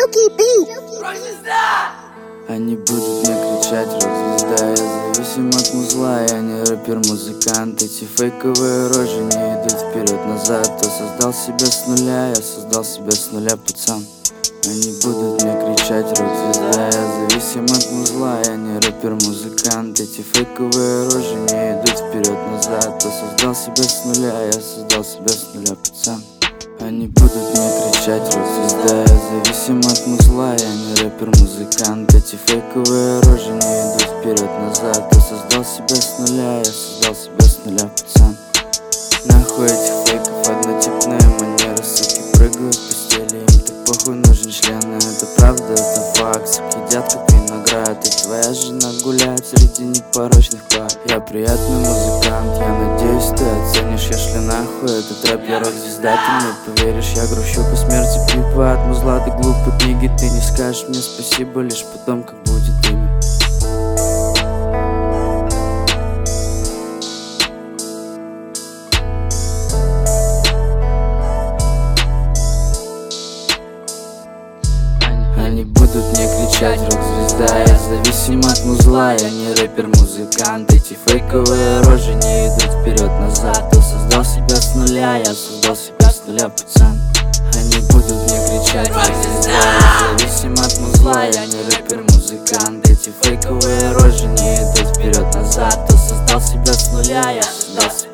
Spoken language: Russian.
Silky Beat. Они будут мне кричать: рок-звезда, я зависим от музла. Я не рэпер-музыкант, эти фейковые рожи не идут вперед-назад. Кто создал себя с нуля, я создал себя с нуля, пацан. Они будут мне кричать: рок-звезда, я зависим от музла. Я не рэпер-музыкант, эти фейковые рожи не идут вперед-назад. Кто создал себя с нуля, я создал себя с нуля, пацан. Они будут мне кричать: рок-звезда, я зависим от музла. Я не рэпер-музыкант, эти фейковые рожи не идут вперед-назад. Кто создал себя с нуля, я создал себя с нуля, пацан. Нахуй этих фейков, однотипные манеры, суки прыгают в постели, им так похуй нужен член. Это правда, это факт, суки едят как виноград. И твоя жена гуляет среди непорочных пар. Я приятный музыкант, я надеюсь, ты оценишь. Я шлю нахуй этот рэп, я рок-звезда, ты мне поверишь. Я грущу по смерти пипа от музла до глупой книги. Ты не скажешь мне спасибо лишь потом, как будет имя. Они будут мне кричать: рок-звезда, я зависим от музла. Я не рэпер-музыкант, эти фейковые рожи не идут вперед-назад. Кто создал себя с нуля, я создал себя с нуля, пацан. Они будут мне кричать: рок-звезда, я зависим от музла. Я не рэпер-музыкант, эти фейковые рожи не идут вперед-назад. Кто создал себя с нуля, я создал себя